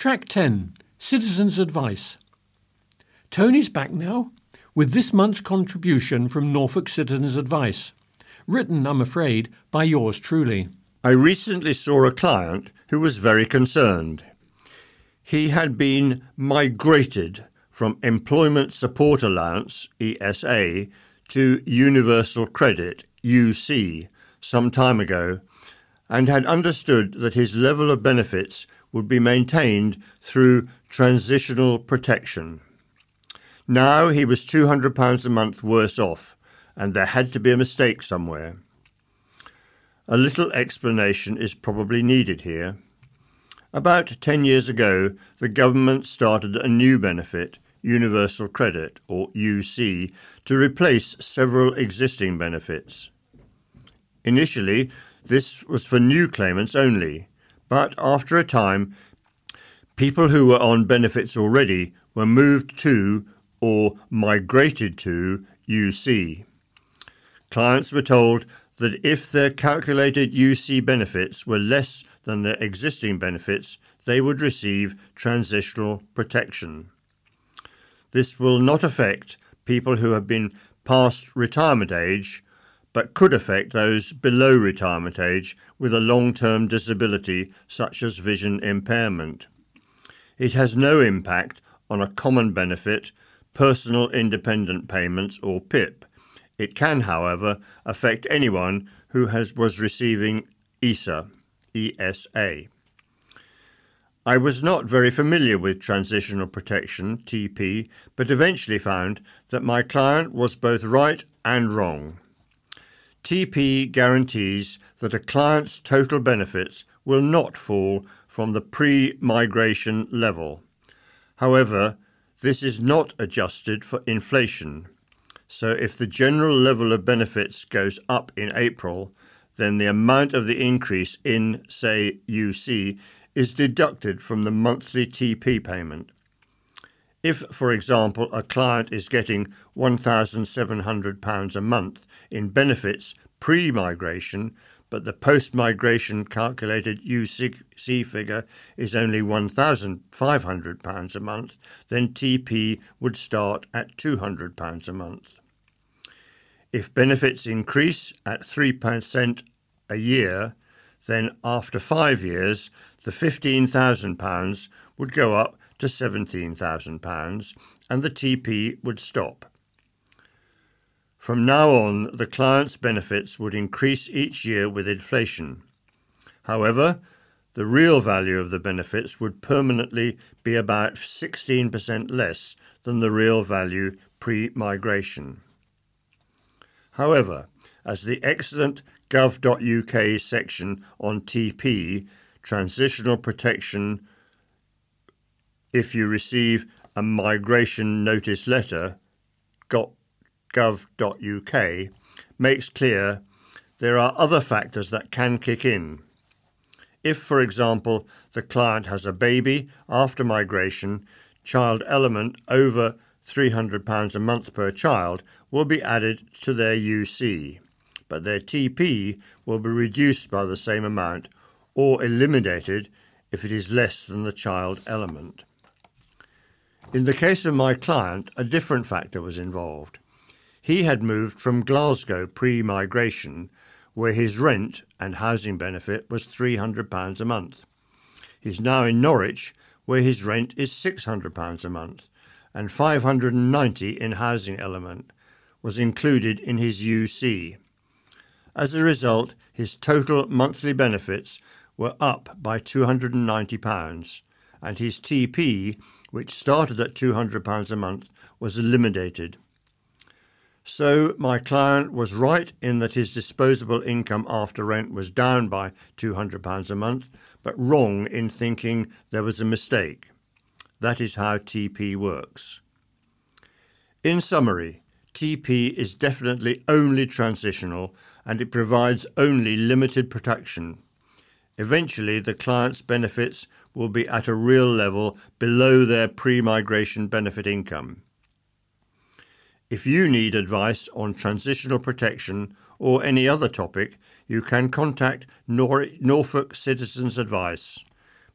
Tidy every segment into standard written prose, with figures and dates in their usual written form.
Track 10. Citizens' Advice. Tony's back now with this month's contribution from Norfolk Citizens' Advice, written, I'm afraid, by yours truly. I recently saw a client who was very concerned. He had been migrated from Employment Support Allowance, ESA, to Universal Credit, UC, some time ago, and had understood that his level of benefits would be maintained through transitional protection. Now he was £200 a month worse off, and there had to be a mistake somewhere. A little explanation is probably needed here. About 10 years ago, the government started a new benefit, Universal Credit, or UC, to replace several existing benefits. Initially, this was for new claimants only, but after a time, people who were on benefits already were moved to or migrated to UC. Clients were told that if their calculated UC benefits were less than their existing benefits, they would receive transitional protection. This will not affect people who have been past retirement age, but could affect those below retirement age with a long-term disability such as vision impairment. It has no impact on a common benefit, personal independent payments or PIP. It can, however, affect anyone who was receiving ESA. I was not very familiar with transitional protection, TP, but eventually found that my client was both right and wrong. TP guarantees that a client's total benefits will not fall from the pre-migration level. However, this is not adjusted for inflation. So if the general level of benefits goes up in April, then the amount of the increase in, say, UC is deducted from the monthly TP payment. If, for example, a client is getting £1,700 a month in benefits pre-migration, but the post-migration calculated UC figure is only £1,500 a month, then TP would start at £200 a month. If benefits increase at 3% a year, then after 5 years, the £15,000 would go up to £17,000 and the TP would stop. From now on, the client's benefits would increase each year with inflation. However, the real value of the benefits would permanently be about 16% less than the real value pre-migration. However, as the excellent gov.uk section on TP, transitional protection, if you receive a migration notice letter, gov.uk, makes clear, there are other factors that can kick in. If, for example, the client has a baby after migration, child element over £300 a month per child will be added to their UC, but their TP will be reduced by the same amount or eliminated if it is less than the child element. In the case of my client, a different factor was involved. He had moved from Glasgow pre-migration, where his rent and housing benefit was £300 a month. He's now in Norwich, where his rent is £600 a month, and £590 in housing element was included in his UC. As a result, his total monthly benefits were up by £290, and his TP, which started at £200 a month, was eliminated. So my client was right in that his disposable income after rent was down by £200 a month, but wrong in thinking there was a mistake. That is how TP works. In summary, TP is definitely only transitional and it provides only limited protection. Eventually, the client's benefits will be at a real level below their pre-migration benefit income. If you need advice on transitional protection or any other topic, you can contact Norfolk Citizens Advice.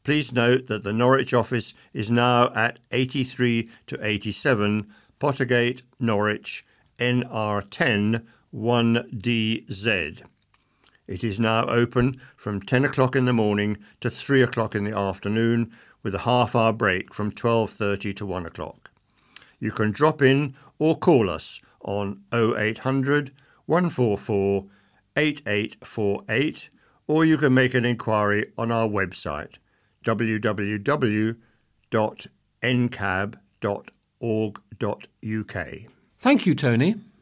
Please note that the Norwich office is now at 83 to 87 Pottergate, Norwich, NR10 1DZ. It is now open from 10 o'clock in the morning to 3 o'clock in the afternoon, with a half-hour break from 12:30 to 1 o'clock. You can drop in or call us on 0800 144 8848, or you can make an inquiry on our website www.ncab.org.uk. Thank you, Tony.